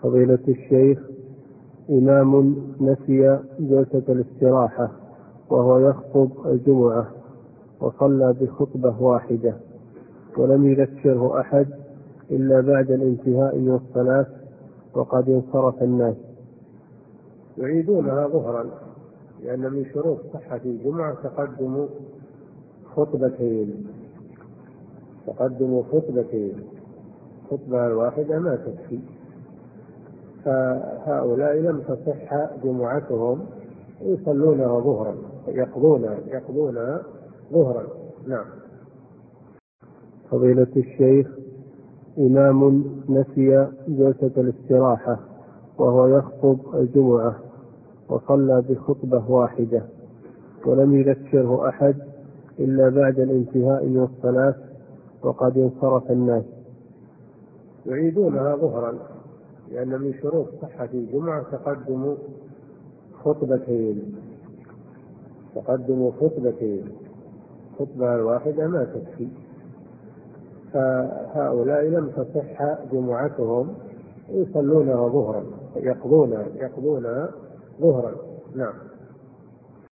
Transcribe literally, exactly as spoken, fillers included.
فضيلة الشيخ، إمام نسي جلسة الاستراحة وهو يخطب الجمعة وصلى بخطبة واحدة ولم يذكره أحد إلا بعد الانتهاء من الصلاة وقد انصرف الناس، يعيدونها ظهرا، لأن من شروط صحة الجمعة تقدم خطبتين تقدم خطبتين خطبة الواحدة ما تكفي، فهؤلاء لم تصح جمعتهم يصلونها ظهرا، يقضونها يقضونها ظهرا. نعم. فضيلة الشيخ، إمام نسي جلسة الاستراحة وهو يخطب الجمعة وصلى بخطبة واحدة ولم يذكره أحد إلا بعد الانتهاء من الصلاة وقد انصرف الناس، يعيدونها ظهرا، لأن من شروط صحة الجمعة تقدم خطبتين تقدم خطبتين خطبة الواحدة ما تكفي، فهؤلاء لم تصح جمعتهم يصلونها ظهرا، يقضونها يقضونها ظهرا. نعم.